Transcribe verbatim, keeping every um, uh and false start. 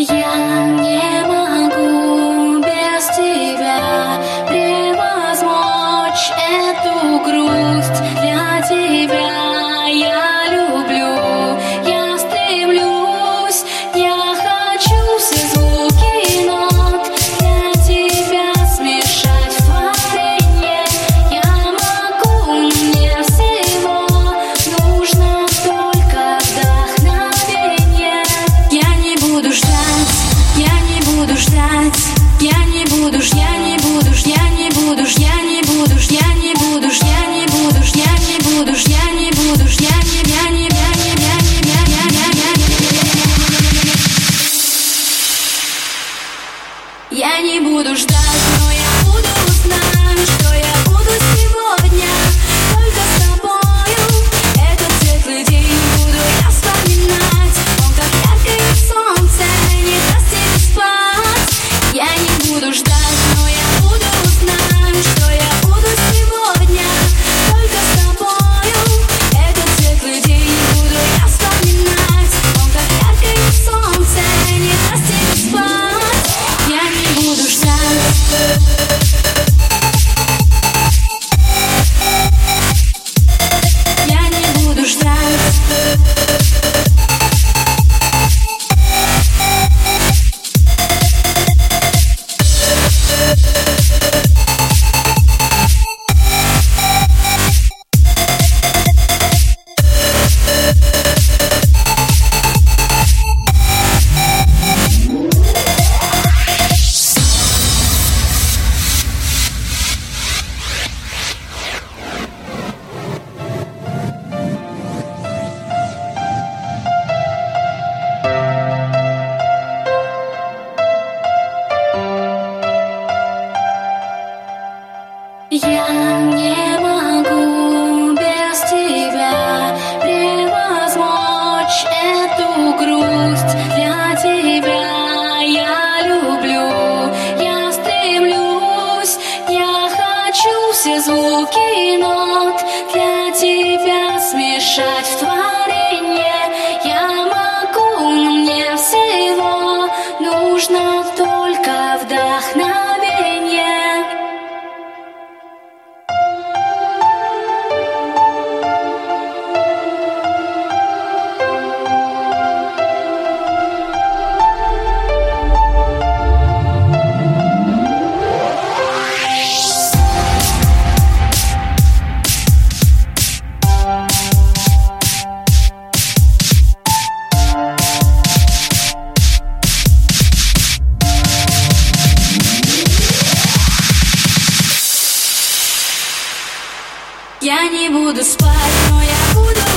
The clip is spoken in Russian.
Я не могу без тебя превозмочь эту грусть. Для тебя я люблю, я стремлюсь, я хочу все звуки нот для тебя смешать в творенье. Я могу, мне всего нужно только вдохновение. Я не буду ждать, я не буду ждать, я не буду, ж- я не буду, ж- я не буду, ж- я не буду, ж- я не буду, ж- я не буду, ж- я не буду, ж- я не буду, ж- я не, я не, я не, я не, я, я, я, я, я не буду ждать, но я буду знать, что я буду сегодня только с тобою. Этот светлый день буду я вспоминать, он как яркое солнце не даст тебе спать. Я не буду ждать, но я буду знать, что я буду сегодня только с тобою. Этот светлый день буду я вспоминать, он как яркое солнце не даст тебе спать. Я не буду ждать. Я не буду ждать. Я не могу без тебя превозмочь эту грусть. Для тебя я люблю, я стремлюсь, я хочу все звуки нот для тебя смешать в творенье. Я могу, но мне всего нужно только вдохновение. Я не буду спать, но я буду